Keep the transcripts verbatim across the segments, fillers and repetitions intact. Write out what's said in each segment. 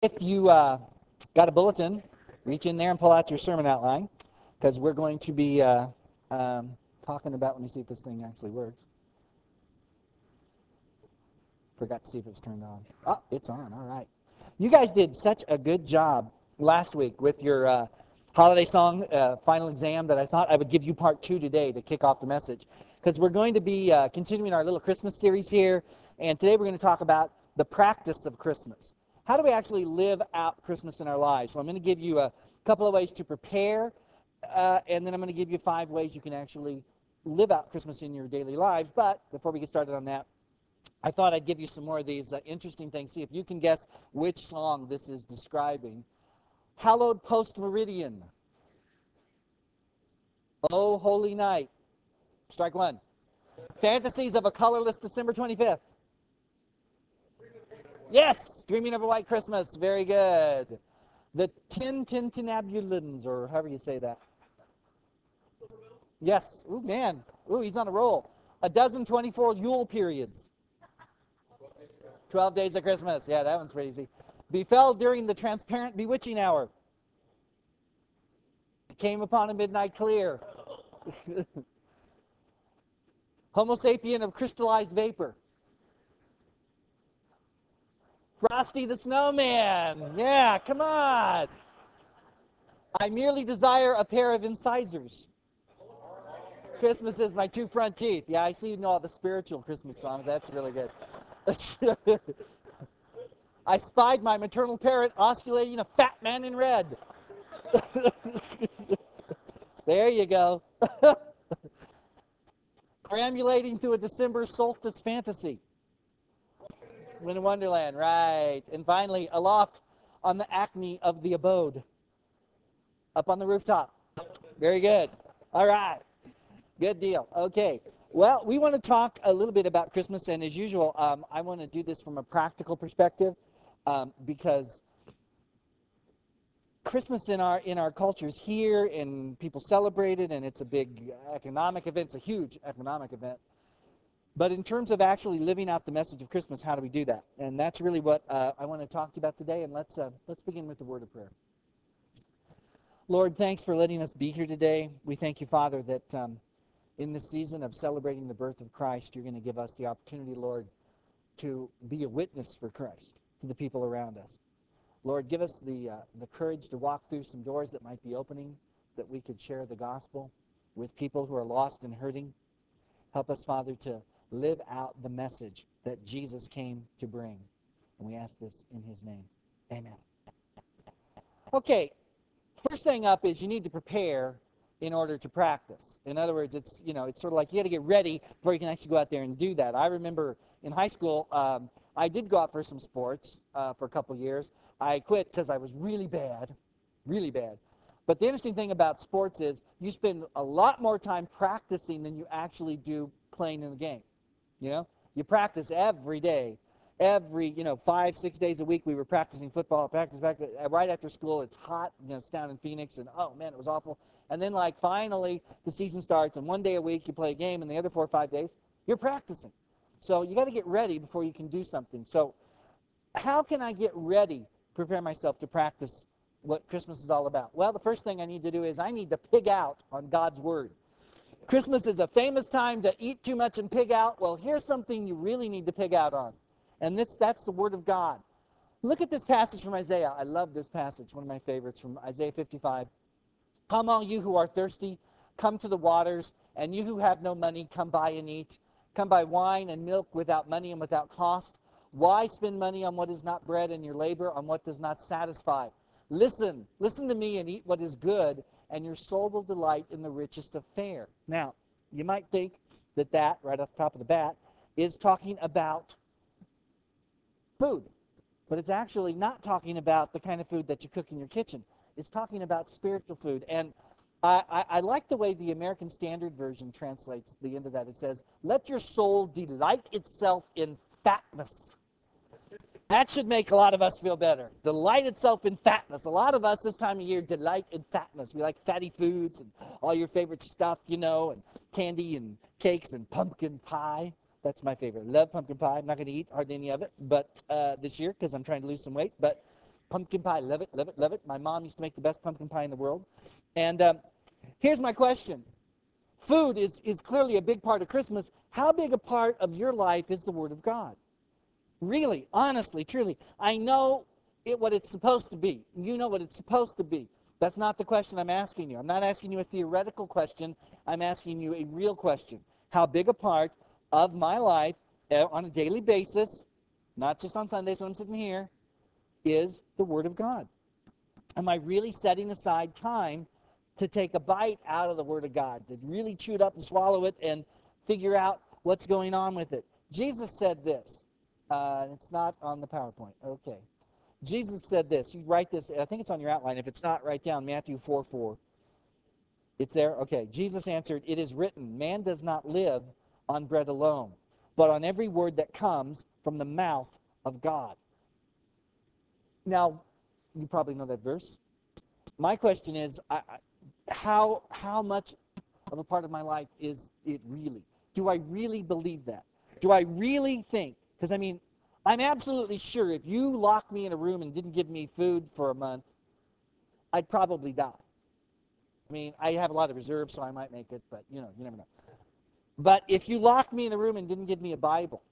If you uh, got a bulletin, reach in there and pull out your sermon outline, because we're going to be uh, um, talking about, let me see if this thing actually works. Forgot to see if it was turned on. Oh, it's on. All right. You guys did such a good job last week with your uh, holiday song uh, final exam that I thought I would give you part two today to kick off the message. Because we're going to be uh, continuing our little Christmas series here. And today we're going to talk about the practice of Christmas. How do we actually live out Christmas in our lives? So I'm going to give you a couple of ways to prepare. Uh, and then I'm going to give you five ways you can actually live out Christmas in your daily lives. But before we get started on that, I thought I'd give you some more of these uh, interesting things. See if you can guess which song this is describing. Hallowed Post Meridian. Oh, Holy Night. Strike one. Fantasies of a Colorless December twenty-fifth. Yes, Dreaming of a White Christmas. Very good. The Tin Tintinabulins, or however you say that. Yes. Ooh, man. Ooh, he's on a roll. A Dozen twenty-four Yule Periods. twelve Days of Christmas. Yeah, that one's pretty easy. Befell during the transparent bewitching hour. Came upon a midnight clear. Homo sapien of crystallized vapor. Frosty the Snowman. Yeah, come on. I merely desire a pair of incisors. Christmas is my two front teeth. Yeah, I see you know all the spiritual Christmas songs. That's really good. I spied my maternal parrot osculating a fat man in red. There you go. Perambulating through a December solstice fantasy. Winter Wonderland, right. And finally, aloft on the acme of the abode. Up on the rooftop. Very good. All right. Good deal. Okay. Well, we want to talk a little bit about Christmas, and as usual, um, I want to do this from a practical perspective um, because Christmas in our in our culture is here, and people celebrate it, and it's a big economic event. It's a huge economic event. But in terms of actually living out the message of Christmas, how do we do that? And that's really what uh, I want to talk to you about today. And let's uh, let's begin with the word of prayer. Lord, thanks for letting us be here today. We thank you, Father, that um, in this season of celebrating the birth of Christ, you're going to give us the opportunity, Lord, to be a witness for Christ to the people around us. Lord, give us the uh, the courage to walk through some doors that might be opening, that we could share the gospel with people who are lost and hurting. Help us, Father, to live out the message that Jesus came to bring. And we ask this in his name. Amen. Okay, first thing up is you need to prepare in order to practice. In other words, it's, you know, it's sort of like you got to get ready before you can actually go out there and do that. I remember in high school, um, I did go out for some sports uh, for a couple years. I quit because I was really bad, really bad. But the interesting thing about sports is you spend a lot more time practicing than you actually do playing in the game. You know, you practice every day, every you know five six days a week. We were practicing football, practice practice right after school. It's hot, you know, it's down in Phoenix, and oh man, it was awful. And then like finally the season starts, and one day a week you play a game, and the other four or five days you're practicing. So you got to get ready before you can do something. So how can I get ready, prepare myself to practice what Christmas is all about? Well, the first thing I need to do is I need to pig out on God's word. Christmas is a famous time to eat too much and pig out. Well, here's something you really need to pig out on. And this that's the Word of God. Look at this passage from Isaiah. I love this passage, one of my favorites from Isaiah fifty-five. Come, all you who are thirsty, come to the waters, and you who have no money, come buy and eat. Come buy wine and milk without money and without cost. Why spend money on what is not bread and your labor on what does not satisfy? Listen, listen to me and eat what is good, and your soul will delight in the richest of fare. Now, you might think that that, right off the top of the bat, is talking about food. But it's actually not talking about the kind of food that you cook in your kitchen. It's talking about spiritual food. And I, I, I like the way the American Standard Version translates the end of that. It says, let your soul delight itself in fatness. That should make a lot of us feel better. Delight itself in fatness. A lot of us this time of year delight in fatness. We like fatty foods and all your favorite stuff, you know, and candy and cakes and pumpkin pie. That's my favorite. Love pumpkin pie. I'm not going to eat hardly any of it but uh, this year because I'm trying to lose some weight. But Pumpkin pie, love it, love it, love it. My mom used to make the best pumpkin pie in the world. And um, here's my question. Food is, is clearly a big part of Christmas. How big a part of your life is the Word of God? Really, honestly, truly. I know it, what it's supposed to be. You know what it's supposed to be. That's not the question I'm asking you. I'm not asking you a theoretical question. I'm asking you a real question. How big a part of my life uh, on a daily basis, not just on Sundays when I'm sitting here, is the Word of God? Am I really setting aside time to take a bite out of the Word of God, to really chew it up and swallow it and figure out what's going on with it? Jesus said this. Uh, it's not on the PowerPoint. Okay. Jesus said this. You write this. I think it's on your outline. If it's not, write down Matthew four four. It's there? Okay. Jesus answered, "It is written, man does not live on bread alone, but on every word that comes from the mouth of God." Now, you probably know that verse. My question is, I, I, how how much of a part of my life is it really? Do I really believe that? Do I really think? Because, I mean, I'm absolutely sure if you locked me in a room and didn't give me food for a month, I'd probably die. I mean, I have a lot of reserves, so I might make it, but, you know, you never know. But if you locked me in a room and didn't give me a Bible,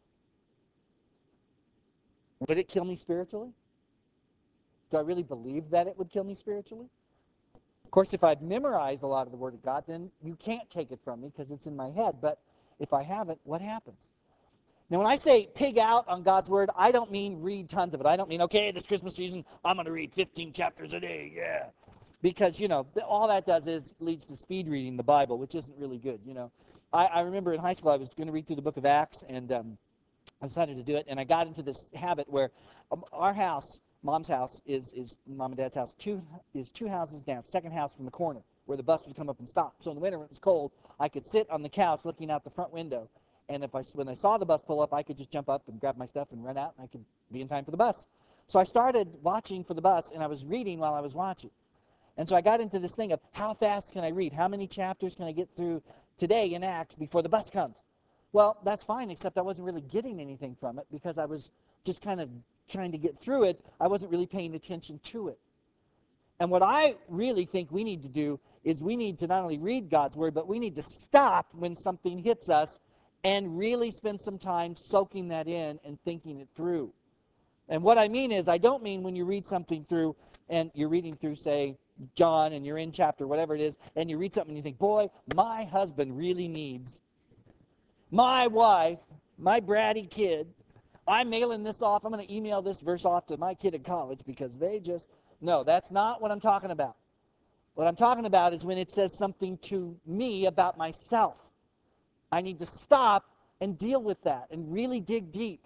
would it kill me spiritually? Do I really believe that it would kill me spiritually? Of course, if I've memorized a lot of the Word of God, then you can't take it from me because it's in my head. But if I haven't, what happens? Now, when I say pig out on God's Word, I don't mean read tons of it. I don't mean, okay, this Christmas season, I'm going to read fifteen chapters a day, yeah. Because, you know, all that does is leads to speed reading the Bible, which isn't really good, you know. I, I remember in high school I was going to read through the book of Acts, and um, I decided to do it, and I got into this habit where um, our house, Mom's house, is, is Mom and Dad's house, two, is two houses down, second house from the corner, where the bus would come up and stop. So in the winter when it was cold, I could sit on the couch looking out the front window, and if I, when I saw the bus pull up, I could just jump up and grab my stuff and run out, and I could be in time for the bus. So I started watching for the bus, and I was reading while I was watching. And so I got into this thing of how fast can I read? How many chapters can I get through today in Acts before the bus comes? Well, that's fine, except I wasn't really getting anything from it because I was just kind of trying to get through it. I wasn't really paying attention to it. And what I really think we need to do is we need to not only read God's Word, but we need to stop when something hits us and really spend some time soaking that in and thinking it through. And what I mean is, I don't mean when you read something through and you're reading through, say, John, and you're in chapter whatever it is, and you read something and you think, boy, my husband really needs my wife, my bratty kid. I'm mailing this off. I'm going to email this verse off to my kid at college because they just, no, that's not what I'm talking about. What I'm talking about is when it says something to me about myself. I need to stop and deal with that and really dig deep.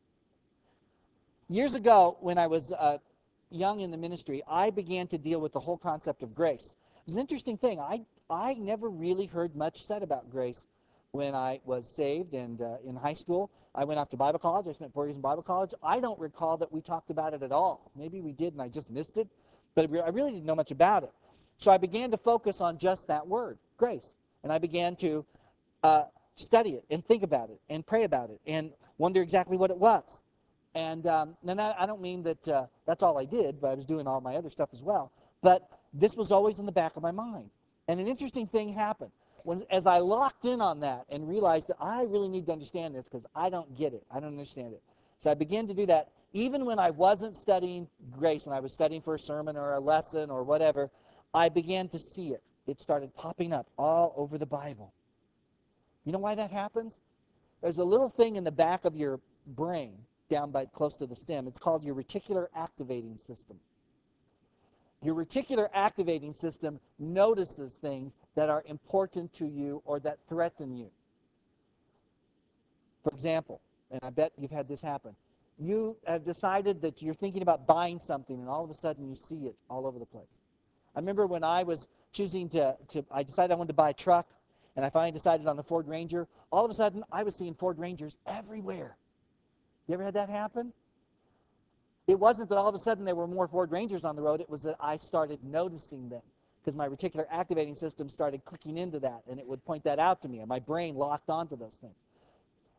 Years ago, when I was uh, young in the ministry, I began to deal with the whole concept of grace. It was an interesting thing. I, I never really heard much said about grace when I was saved and uh, in high school. I went off to Bible college. I spent four years in Bible college. I don't recall that we talked about it at all. Maybe we did and I just missed it, but I really didn't know much about it. So I began to focus on just that word, grace. And I began to uh, study it and think about it and pray about it and wonder exactly what it was. And um, and I, I don't mean that uh, that's all I did, but I was doing all my other stuff as well. But this was always in the back of my mind. And an interesting thing happened. When, as I locked in on that and realized that I really need to understand this because I don't get it. I don't understand it. So I began to do that even when I wasn't studying grace, when I was studying for a sermon or a lesson or whatever, I began to see it. It started popping up all over the Bible. You know why that happens? There's a little thing in the back of your brain down by close to the stem. It's called your reticular activating system. Your reticular activating system notices things that are important to you or that threaten you. For example, and I bet you've had this happen, you have decided that you're thinking about buying something and all of a sudden you see it all over the place. I remember when I was choosing to, to I decided I wanted to buy a truck, and I finally decided on the Ford Ranger. All of a sudden, I was seeing Ford Rangers everywhere. You ever had that happen? It wasn't that all of a sudden there were more Ford Rangers on the road. It was that I started noticing them because my reticular activating system started clicking into that, and it would point that out to me, and my brain locked onto those things.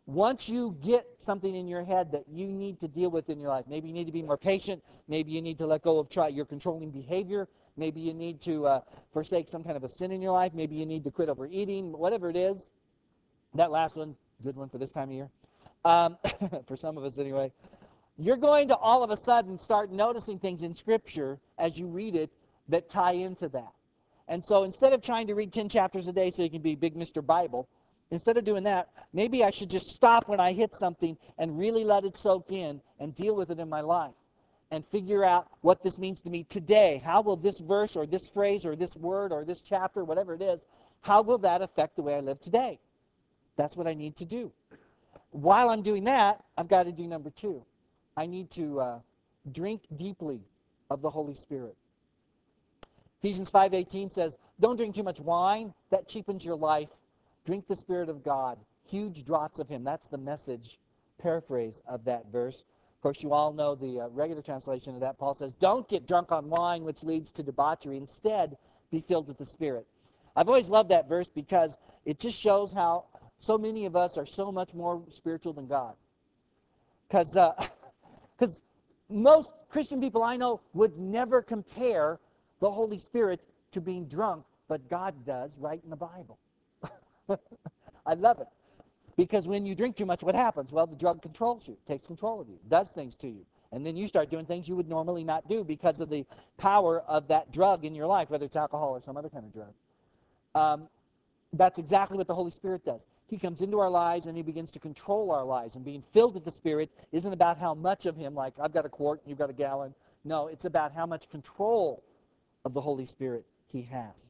Once you get something in your head that you need to deal with in your life, maybe you need to be more patient, maybe you need to let go of try your controlling behavior, maybe you need to uh, forsake some kind of a sin in your life, maybe you need to quit overeating, whatever it is. That last one, good one for this time of year, um, for some of us anyway. You're going to all of a sudden start noticing things in Scripture as you read it that tie into that. And so instead of trying to read ten chapters a day so you can be big Mister Bible, instead of doing that, maybe I should just stop when I hit something and really let it soak in and deal with it in my life and figure out what this means to me today. How will this verse or this phrase or this word or this chapter, whatever it is, how will that affect the way I live today? That's what I need to do. While I'm doing that, I've got to do number two. I need to uh, drink deeply of the Holy Spirit. Ephesians five eighteen says, don't drink too much wine. That cheapens your life. Drink the Spirit of God. Huge draughts of Him. That's the Message paraphrase of that verse. Of course, you all know the uh, regular translation of that. Paul says, don't get drunk on wine, which leads to debauchery. Instead, be filled with the Spirit. I've always loved that verse because it just shows how so many of us are so much more spiritual than God. Because uh, Because most Christian people I know would never compare the Holy Spirit to being drunk, but God does right in the Bible. I love it. Because when you drink too much, what happens? Well, the drug controls you, takes control of you, does things to you. And then you start doing things you would normally not do because of the power of that drug in your life, whether it's alcohol or some other kind of drug. Um, That's exactly what the Holy Spirit does. He comes into our lives and He begins to control our lives. And being filled with the Spirit isn't about how much of Him, like I've got a quart and you've got a gallon. No, it's about how much control of the Holy Spirit He has.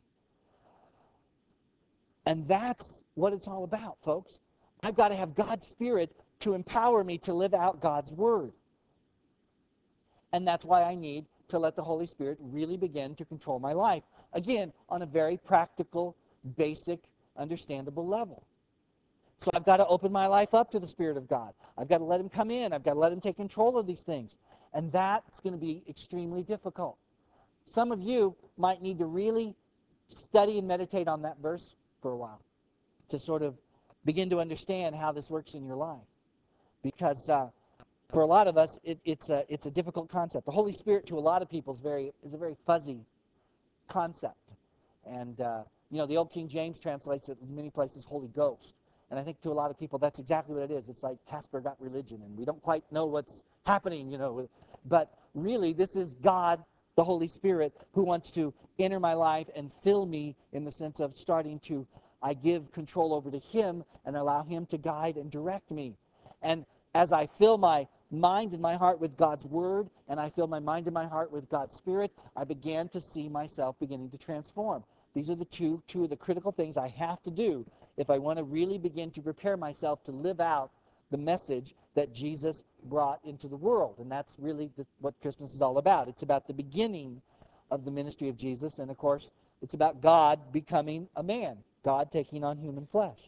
And that's what it's all about, folks. I've got to have God's Spirit to empower me to live out God's Word. And that's why I need to let the Holy Spirit really begin to control my life. Again, on a very practical, basic, understandable level. So I've got to open my life up to the Spirit of God. I've got to let Him come in. I've got to let Him take control of these things. And that's going to be extremely difficult. Some of you might need to really study and meditate on that verse for a while to sort of begin to understand how this works in your life. Because uh, for a lot of us, it, it's, a, it's a difficult concept. The Holy Spirit to a lot of people is, very, is a very fuzzy concept. And, uh, you know, the old King James translates it in many places Holy Ghost. And I think to a lot of people, that's exactly what it is. It's like Casper got religion, and we don't quite know what's happening, you know. But really, this is God, the Holy Spirit, who wants to enter my life and fill me in the sense of starting to, I give control over to Him and allow Him to guide and direct me. And as I fill my mind and my heart with God's Word, and I fill my mind and my heart with God's Spirit, I began to see myself beginning to transform. These are the two, two of the critical things I have to do if I want to really begin to prepare myself to live out the message that Jesus brought into the world. And that's really the, what Christmas is all about. It's about the beginning of the ministry of Jesus, and of course, it's about God becoming a man, God taking on human flesh.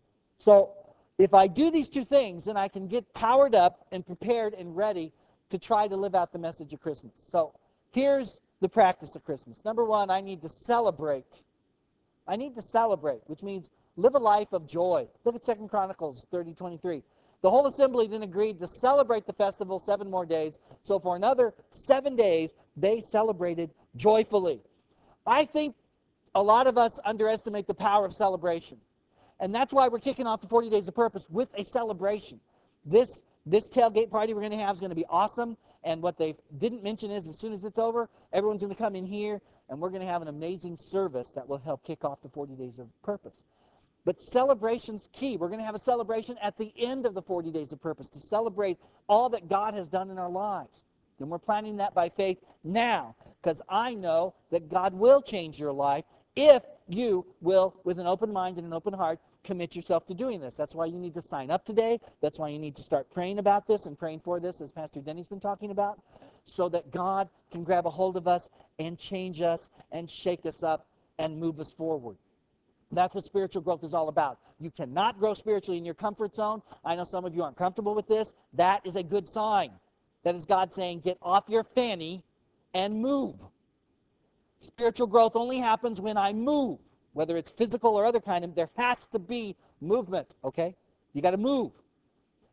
So if I do these two things, then I can get powered up and prepared and ready to try to live out the message of Christmas. So here's the practice of Christmas. Number one, I need to celebrate. I need to celebrate, which means live a life of joy. Look at Second Chronicles thirty twenty-three. The whole assembly then agreed to celebrate the festival seven more days. So for another seven days, they celebrated joyfully. I think a lot of us underestimate the power of celebration. And that's why we're kicking off the forty Days of Purpose with a celebration. This, this tailgate party we're going to have is going to be awesome. And what they didn't mention is as soon as it's over, everyone's going to come in here, and we're going to have an amazing service that will help kick off the forty Days of Purpose. But celebration's key. We're going to have a celebration at the end of the forty Days of Purpose to celebrate all that God has done in our lives. And we're planning that by faith now, because I know that God will change your life if you will, with an open mind and an open heart, commit yourself to doing this. That's why you need to sign up today. That's why you need to start praying about this and praying for this, as Pastor Denny's been talking about, so that God can grab a hold of us and change us and shake us up and move us forward. That's what spiritual growth is all about. You cannot grow spiritually in your comfort zone. I know some of you aren't comfortable with this. That is a good sign. That is God saying, get off your fanny and move. Spiritual growth only happens when I move, whether it's physical or other kind of, there has to be movement, okay? You got to move.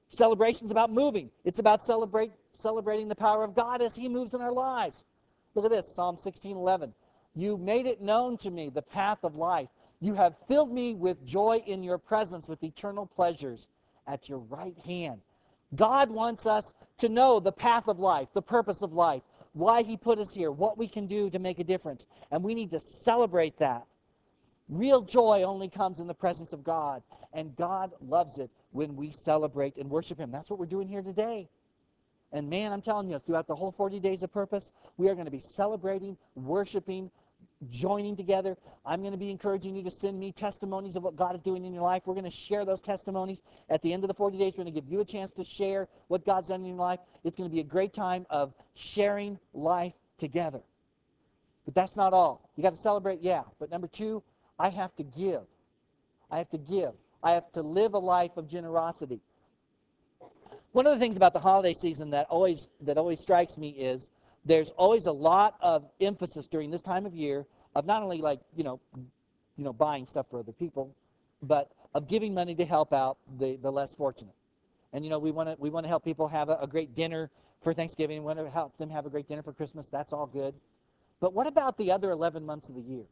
Celebration's about moving. It's about celebrate, celebrating the power of God as he moves in our lives. Look at this, Psalm sixteen eleven. You made it known to me, the path of life. You have filled me with joy in your presence, with eternal pleasures at your right hand. God wants us to know the path of life, the purpose of life, why he put us here, what we can do to make a difference. And we need to celebrate that. Real joy only comes in the presence of God. And God loves it when we celebrate and worship him. That's what we're doing here today. And man, I'm telling you, throughout the whole forty days of purpose, we are going to be celebrating, worshiping, joining together. I'm going to be encouraging you to send me testimonies of what God is doing in your life. We're going to share those testimonies. At the end of the forty days, we're going to give you a chance to share what God's done in your life. It's going to be a great time of sharing life together. But that's not all. You got to celebrate, yeah. But number two, I have to give. I have to give. I have to live a life of generosity. One of the things about the holiday season that always that always strikes me is there's always a lot of emphasis during this time of year of not only like, you know, you know, buying stuff for other people, but of giving money to help out the, the less fortunate. And you know, we want to we want to help people have a, a great dinner for Thanksgiving. We want to help them have a great dinner for Christmas. That's all good. But what about the other eleven months of the year?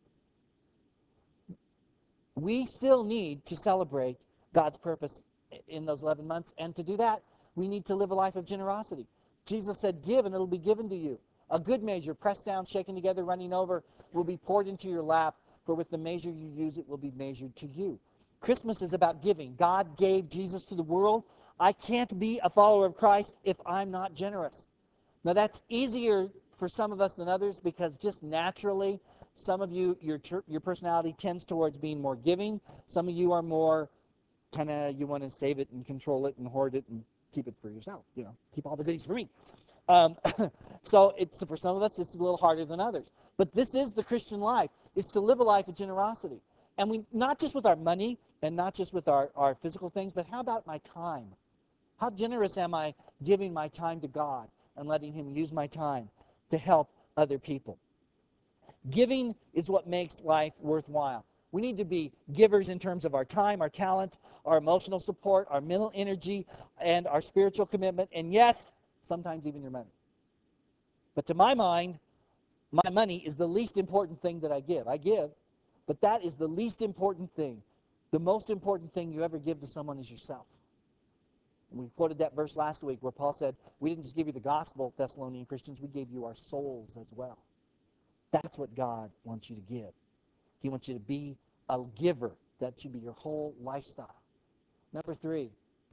We still need to celebrate God's purpose in those eleven months. And to do that, we need to live a life of generosity. Jesus said, give and it'll be given to you. A good measure, pressed down, shaken together, running over, will be poured into your lap. For with the measure you use, it will be measured to you. Christmas is about giving. God gave Jesus to the world. I can't be a follower of Christ if I'm not generous. Now that's easier for some of us than others because just naturally, some of you, your your personality tends towards being more giving. Some of you are more kind of, you want to save it and control it and hoard it and keep it for yourself. You know, keep all the goodies for me. Um, so it's for some of us, this is a little harder than others. But this is the Christian life, is to live a life of generosity. And we, not just with our money and not just with our, our physical things, but how about my time? How generous am I giving my time to God and letting him use my time to help other people? Giving is what makes life worthwhile. We need to be givers in terms of our time, our talents, our emotional support, our mental energy, and our spiritual commitment, and yes, sometimes even your money. But to my mind, my money is the least important thing that I give. I give, but that is the least important thing. The most important thing you ever give to someone is yourself. And we quoted that verse last week where Paul said, we didn't just give you the gospel, Thessalonian Christians, we gave you our souls as well. That's what God wants you to give. He wants you to be a giver. That should be your whole lifestyle. Number three,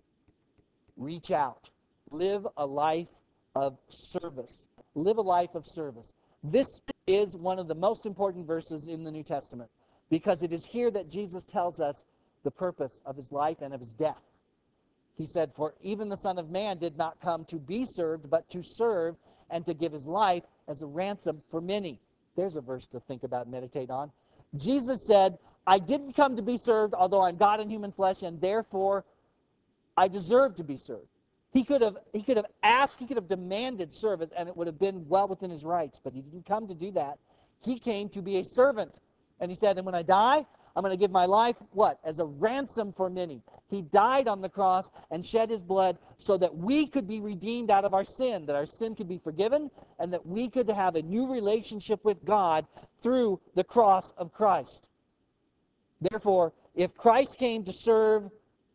reach out. Live a life of service. Live a life of service. This is one of the most important verses in the New Testament because it is here that Jesus tells us the purpose of his life and of his death. He said, for even the Son of Man did not come to be served, but to serve and to give his life as a ransom for many. There's a verse to think about, meditate on. Jesus said, I didn't come to be served, although I'm God in human flesh, and therefore I deserve to be served. He could have he could have asked, he could have demanded service, and it would have been well within his rights, but he didn't come to do that. He came to be a servant. And he said, and when I die, I'm going to give my life, what? As a ransom for many. He died on the cross and shed his blood so that we could be redeemed out of our sin, that our sin could be forgiven, and that we could have a new relationship with God through the cross of Christ. Therefore, if Christ came to serve,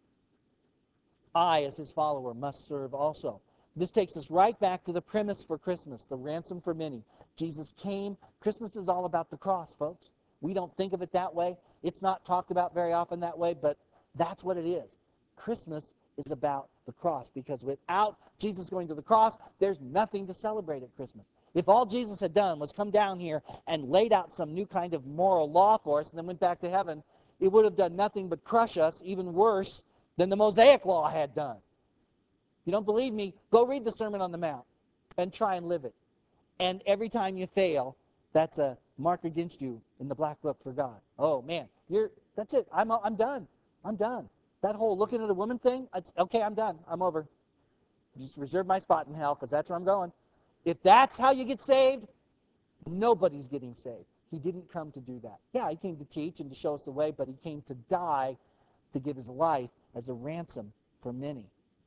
I, as his follower, must serve also. This takes us right back to the premise for Christmas, the ransom for many. Jesus came. Christmas is all about the cross, folks. We don't think of it that way. It's not talked about very often that way, but that's what it is. Christmas is about the cross because without Jesus going to the cross, there's nothing to celebrate at Christmas. If all Jesus had done was come down here and laid out some new kind of moral law for us and then went back to heaven, it would have done nothing but crush us, even worse than the Mosaic Law had done. If you don't believe me, go read the Sermon on the Mount and try and live it. And every time you fail, that's a mark against you in the black book for God. Oh, man, you're that's it. I'm, I'm done. I'm done. That whole looking at a woman thing, it's, okay, I'm done. I'm over. Just reserve my spot in hell because that's where I'm going. If that's how you get saved, nobody's getting saved. He didn't come to do that. Yeah, he came to teach and to show us the way, but he came to die to give his life as a ransom for many.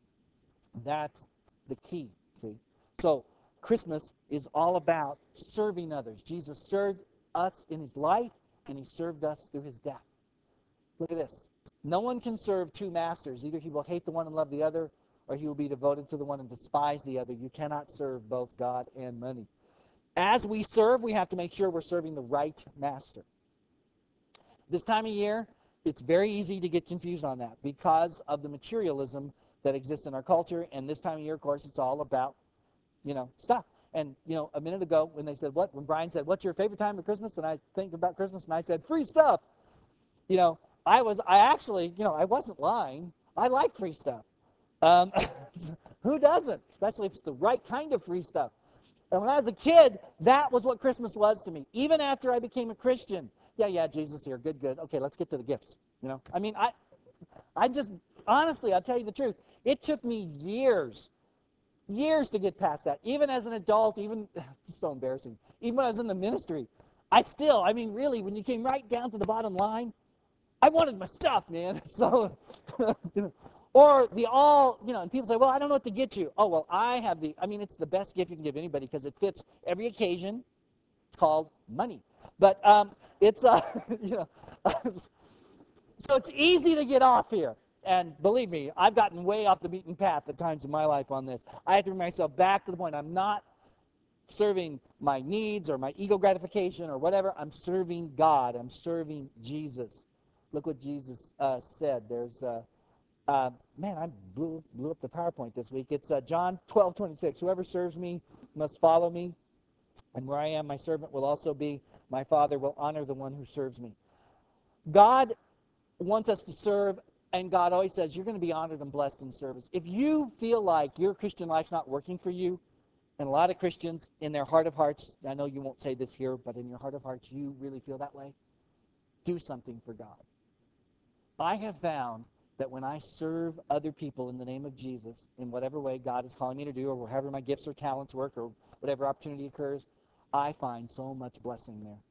That's the key, see? So Christmas is all about serving others. Jesus served us in his life, and he served us through his death. Look at this. No one can serve two masters. Either he will hate the one and love the other, or he will be devoted to the one and despise the other. You cannot serve both God and money. As we serve, we have to make sure we're serving the right master. This time of year, it's very easy to get confused on that because of the materialism that exists in our culture. And this time of year, of course, it's all about, you know, stuff. And, you know, a minute ago when they said, what, when Brian said, what's your favorite time of Christmas? And I think about Christmas, and I said, free stuff. You know, I was, I actually, you know, I wasn't lying. I like free stuff. Um, who doesn't? Especially if it's the right kind of free stuff. And when I was a kid, that was what Christmas was to me. Even after I became a Christian. Yeah, yeah, Jesus here. Good, good. Okay, let's get to the gifts. You know, I mean, I, I just, honestly, I'll tell you the truth. It took me years, years to get past that. Even as an adult, even, it's so embarrassing. Even when I was in the ministry, I still, I mean, really, when you came right down to the bottom line, I wanted my stuff, man. So, you know, or the all, you know, and people say, well, I don't know what to get you. Oh, well, I have the, I mean, it's the best gift you can give anybody because it fits every occasion. It's called money. But um, it's, uh, you know, so it's easy to get off here. And believe me, I've gotten way off the beaten path at times in my life on this. I have to bring myself back to the point. I'm not serving my needs or my ego gratification or whatever. I'm serving God. I'm serving Jesus. Look what Jesus uh, said. There's, uh, uh, man, I blew, blew up the PowerPoint this week. It's uh, John twelve twenty-six. Whoever serves me must follow me, and where I am, my servant will also be. My Father will honor the one who serves me. God wants us to serve, and God always says you're going to be honored and blessed in service. If you feel like your Christian life's not working for you, and a lot of Christians in their heart of hearts, I know you won't say this here, but in your heart of hearts, you really feel that way, do something for God. I have found that when I serve other people in the name of Jesus, in whatever way God is calling me to do, or however my gifts or talents work, or whatever opportunity occurs, I find so much blessing there.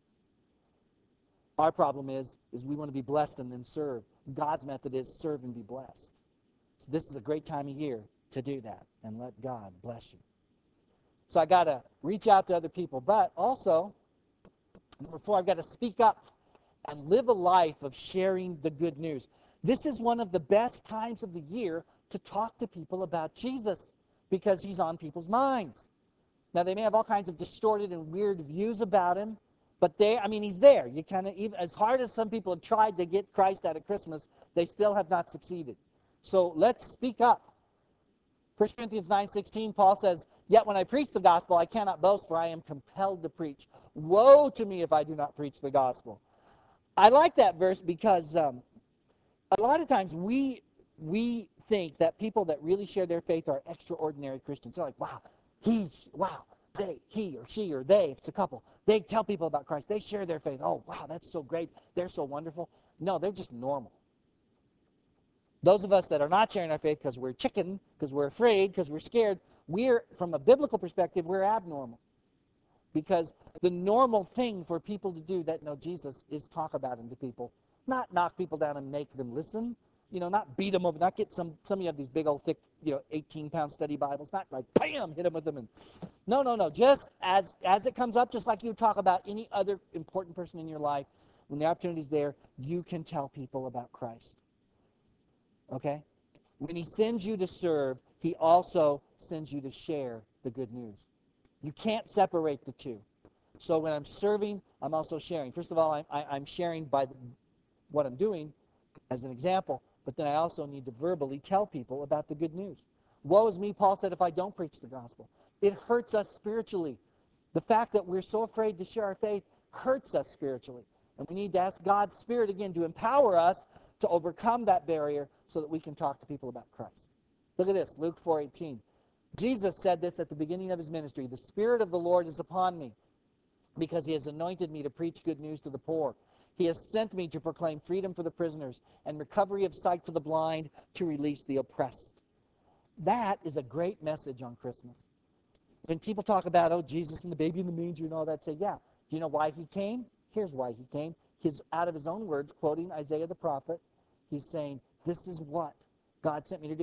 Our problem is, is we want to be blessed and then serve. God's method is serve and be blessed. So this is a great time of year to do that and let God bless you. So I got to reach out to other people, but also, number four, I've got to speak up and live a life of sharing the good news. This is one of the best times of the year to talk to people about Jesus because he's on people's minds. Now, they may have all kinds of distorted and weird views about him, but they, I mean, he's there. You kind of, even as hard as some people have tried to get Christ out of Christmas, they still have not succeeded. So let's speak up. First Corinthians nine sixteen, Paul says, yet when I preach the gospel, I cannot boast, for I am compelled to preach. Woe to me if I do not preach the gospel. I like that verse because um, a lot of times we we think that people that really share their faith are extraordinary Christians. They're like, wow, he, wow, they, he or she or they, if it's a couple, they tell people about Christ. They share their faith. Oh, wow, that's so great. They're so wonderful. No, they're just normal. Those of us that are not sharing our faith because we're chicken, because we're afraid, because we're scared, we're, from a biblical perspective, we're abnormal. Because the normal thing for people to do that know Jesus is talk about him to people. Not knock people down and make them listen. You know, not beat them over. Not get some, some of you have these big old thick, you know, eighteen pound study Bibles. Not like, bam, hit them with them. And, no, no, no. Just as, as it comes up, just like you talk about any other important person in your life, when the opportunity's there, you can tell people about Christ. Okay? When he sends you to serve, he also sends you to share the good news. You can't separate the two. So when I'm serving, I'm also sharing. First of all, I'm, I, I'm sharing by the, what I'm doing as an example, but then I also need to verbally tell people about the good news. Woe is me, Paul said, if I don't preach the gospel. It hurts us spiritually. The fact that we're so afraid to share our faith hurts us spiritually. And we need to ask God's Spirit again to empower us to overcome that barrier so that we can talk to people about Christ. Look at this, Luke four eighteen. Jesus said this at the beginning of his ministry, the Spirit of the Lord is upon me because he has anointed me to preach good news to the poor. He has sent me to proclaim freedom for the prisoners and recovery of sight for the blind, to release the oppressed. That is a great message on Christmas. When people talk about, oh, Jesus and the baby in the manger and all that, say, yeah. Do you know why he came? Here's why he came. His, out of his own words, quoting Isaiah the prophet, he's saying, this is what God sent me to do.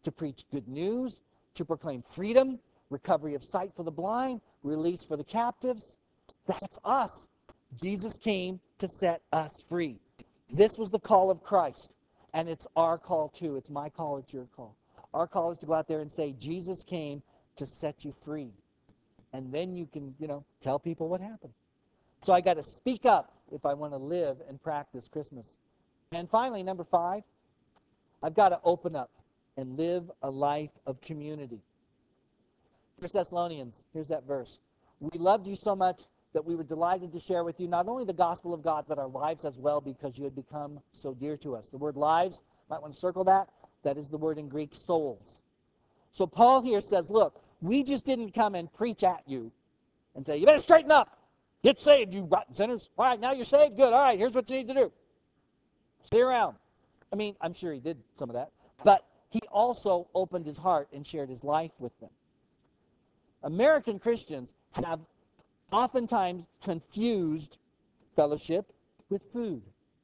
to preach good news, to proclaim freedom, recovery of sight for the blind, release for the captives. That's us. Jesus came to set us free. This was the call of Christ, and it's our call too. It's my call, it's your call. Our call is to go out there and say, Jesus came to set you free. And then you can, you know, tell people what happened. So I got to speak up if I want to live and practice Christmas. And finally, number five, I've got to open up and live a life of community. First Thessalonians, here's that verse. We loved you so much that we were delighted to share with you not only the gospel of God, but our lives as well, because you had become so dear to us. The word lives, might want to circle that. That is the word in Greek, souls. So Paul here says, look, we just didn't come and preach at you and say, you better straighten up. Get saved, you rotten sinners. All right, now you're saved. Good. All right, here's what you need to do. Stay around. I mean, I'm sure he did some of that. But he also opened his heart and shared his life with them. American Christians have oftentimes confused fellowship with food.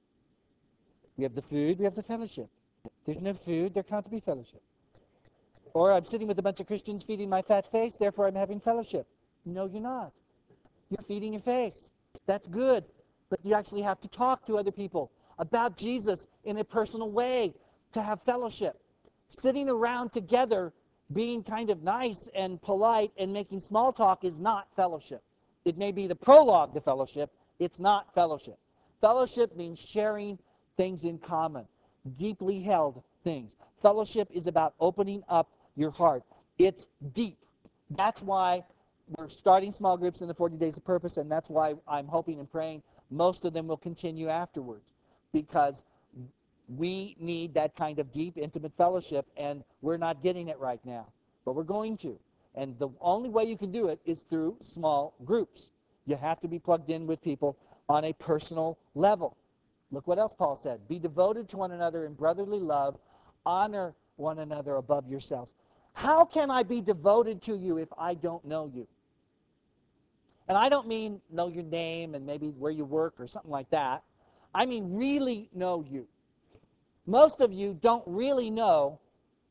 We have the food, we have the fellowship. There's no food, there can't be fellowship. Or I'm sitting with a bunch of Christians feeding my fat face, therefore I'm having fellowship. No, you're not. You're feeding your face. That's good. But you actually have to talk to other people about Jesus in a personal way to have fellowship. Sitting around together, being kind of nice and polite and making small talk is not fellowship. It may be the prologue to fellowship. It's not fellowship. Fellowship means sharing things in common, deeply held things. Fellowship is about opening up your heart. It's deep. That's why we're starting small groups in the forty Days of Purpose, and that's why I'm hoping and praying most of them will continue afterwards, because we need that kind of deep, intimate fellowship, and we're not getting it right now, but we're going to. And the only way you can do it is through small groups. You have to be plugged in with people on a personal level. Look what else Paul said. Be devoted to one another in brotherly love. Honor one another above yourselves. How can I be devoted to you if I don't know you? And I don't mean know your name and maybe where you work or something like that. I mean really know you. Most of you don't really know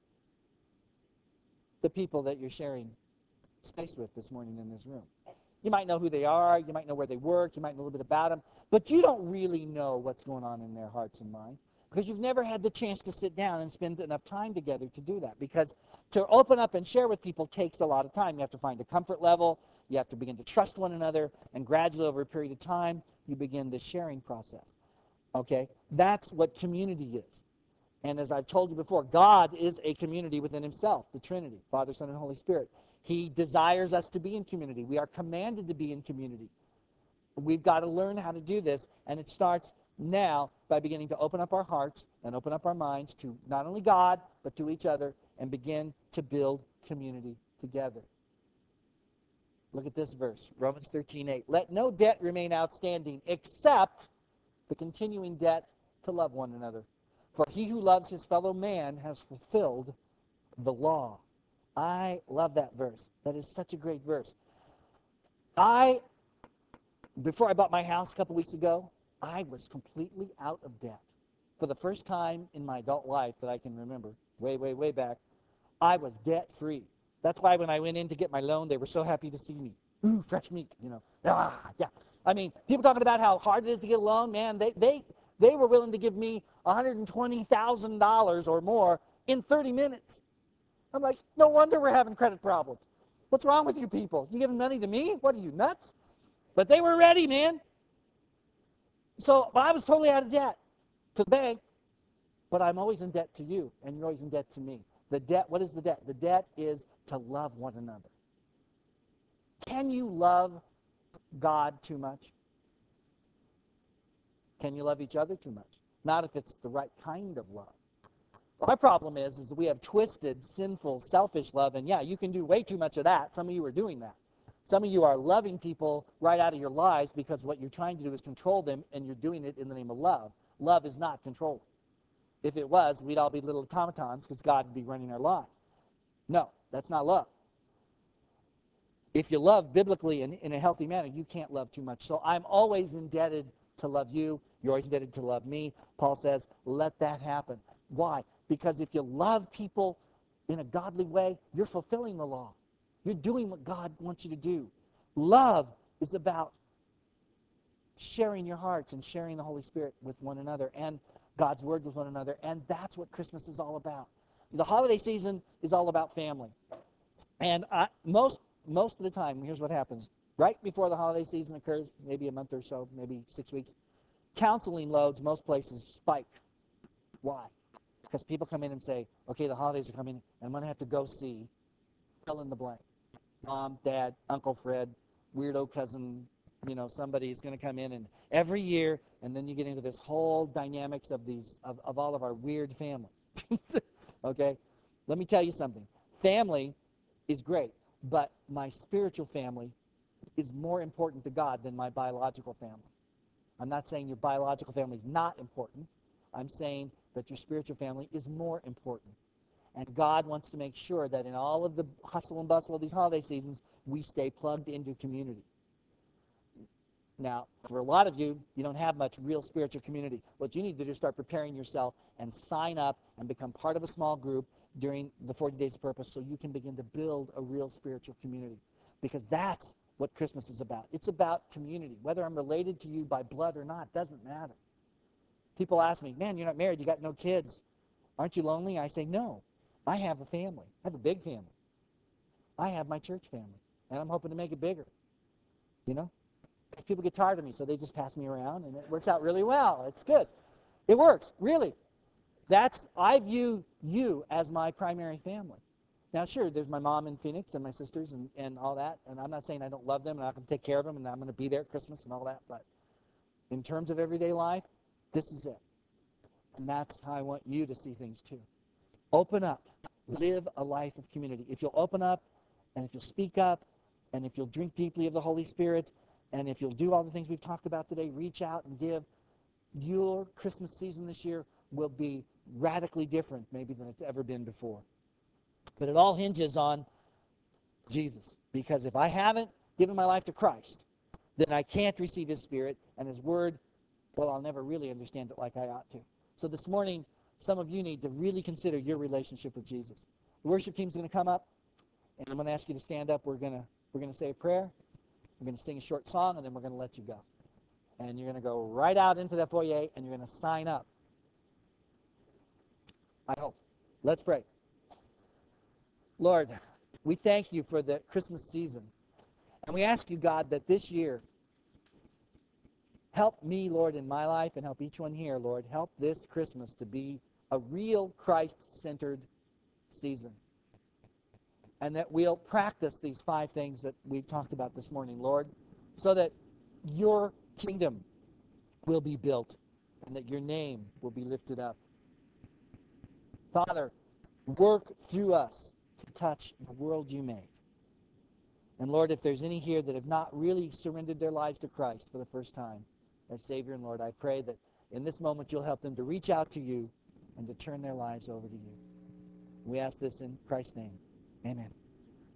the people that you're sharing space with this morning in this room. You might know who they are, you might know where they work, you might know a little bit about them, but you don't really know what's going on in their hearts and minds because you've never had the chance to sit down and spend enough time together to do that. Because to open up and share with people takes a lot of time. You have to find a comfort level, you have to begin to trust one another, and gradually over a period of time, you begin the sharing process. Okay? That's what community is. And as I've told you before, God is a community within himself, the Trinity, Father, Son, and Holy Spirit. He desires us to be in community. We are commanded to be in community. We've got to learn how to do this, and it starts now by beginning to open up our hearts and open up our minds to not only God, but to each other, and begin to build community together. Look at this verse, Romans thirteen eight. Let no debt remain outstanding except the continuing debt to love one another. For he who loves his fellow man has fulfilled the law. I love that verse. That is such a great verse. I, before I bought my house a couple weeks ago, I was completely out of debt. For the first time in my adult life that I can remember, way, way, way back, I was debt-free. That's why when I went in to get my loan, they were so happy to see me. Ooh, fresh meat, you know. Ah, yeah. I mean, people talking about how hard it is to get a loan, man, they, they, they were willing to give me one hundred twenty thousand dollars or more in thirty minutes. I'm like, no wonder we're having credit problems. What's wrong with you people? You giving money to me? What are you, nuts? But they were ready, man. So I was totally out of debt to the bank, but I'm always in debt to you, and you're always in debt to me. The debt, what is the debt? The debt is to love one another. Can you love God too much? Can you love each other too much? Not if it's the right kind of love. My problem is, is that we have twisted, sinful, selfish love, and yeah, you can do way too much of that. Some of you are doing that. Some of you are loving people right out of your lives because what you're trying to do is control them, and you're doing it in the name of love. Love is not control. If it was, we'd all be little automatons because God would be running our lives. No, that's not love. If you love biblically and in a healthy manner, you can't love too much. So I'm always indebted to love you. You're always indebted to love me. Paul says, let that happen. Why? Because if you love people in a godly way, you're fulfilling the law. You're doing what God wants you to do. Love is about sharing your hearts and sharing the Holy Spirit with one another and God's Word with one another. And that's what Christmas is all about. The holiday season is all about family. And I, most, most of the time, here's what happens. Right before the holiday season occurs, maybe a month or so, maybe six weeks, counseling loads, most places, spike. Why? Because people come in and say, okay, the holidays are coming, and I'm going to have to go see fill in the blank. Mom, Dad, Uncle Fred, weirdo cousin, you know, somebody is going to come in, and every year, and then you get into this whole dynamics of these, of, of all of our weird families. Okay? Let me tell you something. Family is great, but my spiritual family is more important to God than my biological family. I'm not saying your biological family is not important. I'm saying that your spiritual family is more important. And God wants to make sure that in all of the hustle and bustle of these holiday seasons, we stay plugged into community. Now, for a lot of you, you don't have much real spiritual community. What you need to do is start preparing yourself and sign up and become part of a small group during the forty days of purpose so you can begin to build a real spiritual community. Because that's what Christmas is about. It's about community. Whether I'm related to you by blood or not doesn't matter. People ask me, man, you're not married, you got no kids. Aren't you lonely? I say, no. I have a family. I have a big family. I have my church family. And I'm hoping to make it bigger. You know? Because people get tired of me, so they just pass me around, and it works out really well. It's good. It works, really. That's, I view you as my primary family. Now, sure, there's my mom in Phoenix and my sisters and, and all that, and I'm not saying I don't love them and I'm not going to take care of them and I'm going to be there at Christmas and all that, but in terms of everyday life, this is it. And that's how I want you to see things too. Open up. Live a life of community. If you'll open up, and if you'll speak up, and if you'll drink deeply of the Holy Spirit, and if you'll do all the things we've talked about today, reach out and give, your Christmas season this year will be radically different maybe than it's ever been before. But it all hinges on Jesus. Because if I haven't given my life to Christ, then I can't receive His Spirit and His Word. Well, I'll never really understand it like I ought to. So this morning, some of you need to really consider your relationship with Jesus. The worship team's going to come up, and I'm going to ask you to stand up. We're going to we're going to say a prayer. We're going to sing a short song, and then we're going to let you go. And you're going to go right out into that foyer, and you're going to sign up. I hope. Let's pray. Lord, we thank you for the Christmas season. And we ask you, God, that this year, help me, Lord, in my life, and help each one here, Lord. Help this Christmas to be a real Christ-centered season. And that we'll practice these five things that we've talked about this morning, Lord, so that your kingdom will be built and that your name will be lifted up. Father, work through us to touch the world you made. And Lord, if there's any here that have not really surrendered their lives to Christ for the first time as Savior and Lord, I pray that in this moment you'll help them to reach out to you and to turn their lives over to you. We ask this in Christ's name. Amen.